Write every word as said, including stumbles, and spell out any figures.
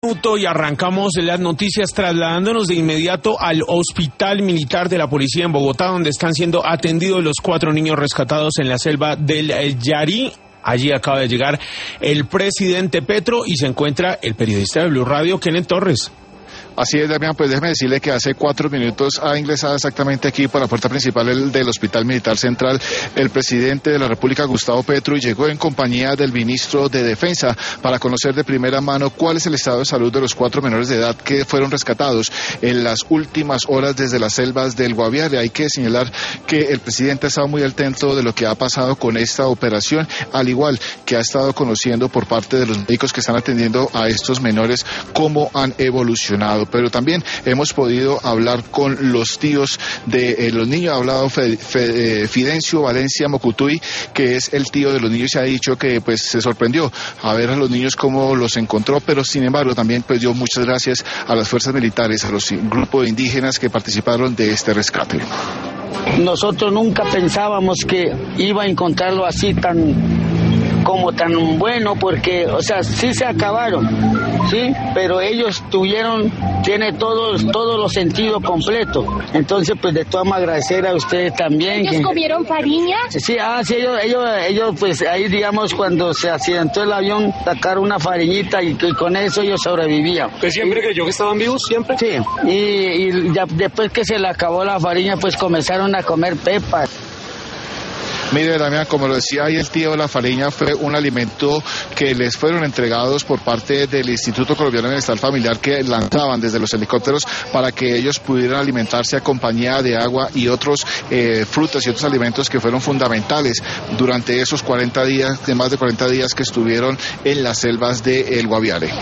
Y arrancamos las noticias trasladándonos de inmediato al Hospital Militar de la Policía en Bogotá, donde están siendo atendidos los cuatro niños rescatados en la selva del Yarí. Allí acaba de llegar el presidente Petro y se encuentra el periodista de Blue Radio, Kenneth Torres. Así es, Damián, pues déjeme decirle que hace cuatro minutos ha ingresado exactamente aquí por la puerta principal del, del Hospital Militar Central el presidente de la República, Gustavo Petro, y llegó en compañía del ministro de Defensa para conocer de primera mano cuál es el estado de salud de los cuatro menores de edad que fueron rescatados en las últimas horas desde las selvas del Guaviare. Hay que señalar que el presidente ha estado muy atento de lo que ha pasado con esta operación, al igual que ha estado conociendo por parte de los médicos que están atendiendo a estos menores cómo han evolucionado. Pero también hemos podido hablar con los tíos de eh, los niños. Ha hablado Fe, Fe, eh, Fidencio Valencia Mocutuy, que es el tío de los niños, y ha dicho que pues se sorprendió a ver a los niños cómo los encontró, pero sin embargo también pues dio muchas gracias a las fuerzas militares, a los grupos de indígenas que participaron de este rescate. Nosotros nunca pensábamos que iba a encontrarlo así tan como tan bueno, porque, o sea, sí se acabaron, sí, pero ellos tuvieron, tiene todos, todos los sentidos completos. Entonces, pues de todas maneras agradecer a ustedes también. ¿Ellos que, comieron fariña? Sí, ah, sí, ellos, ellos, ellos, pues ahí, digamos, cuando se accidentó el avión, sacaron una fariñita y, y con eso ellos sobrevivían. ¿Usted siempre creyó que estaban vivos, siempre? Sí, y, y ya después que se le acabó la fariña, pues comenzaron a comer pepas. Mire, Damián, como lo decía ahí el tío, la fariña fue un alimento que les fueron entregados por parte del Instituto Colombiano de Bienestar Familiar, que lanzaban desde los helicópteros para que ellos pudieran alimentarse a compañía de agua y otros eh, frutas y otros alimentos que fueron fundamentales durante esos cuarenta días, de más de cuarenta días que estuvieron en las selvas del Guaviare.